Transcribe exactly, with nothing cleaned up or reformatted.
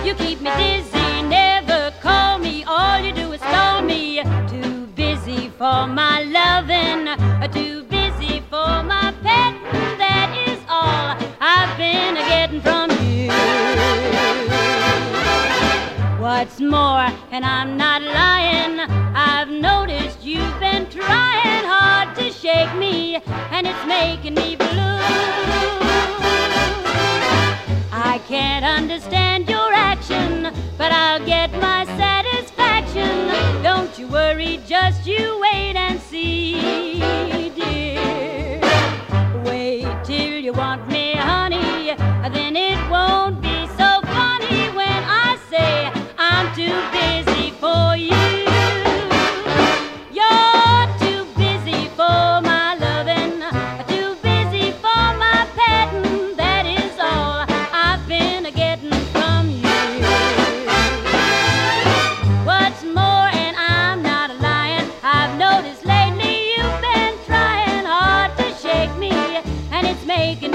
You keep me dizzy, never call me. All you do is stall me. Too busy for my loving, too busy for my petting. That is all I've been getting from you. What's more, and I'm not lying, I've noticed you've been trying hard to shake me, and it's making me blue. I can't understand your action, but I'll get my satisfaction. Don't you worry, just you wait and see, dear. Wait till you want me, honey, then it won't be so funny when I say I'm too busy for you. You're too busy for my loving, too busy for my petting. That is all I've been getting from you. What's more, and I'm not lying, I've noticed lately you've been trying hard to shake me, and it's making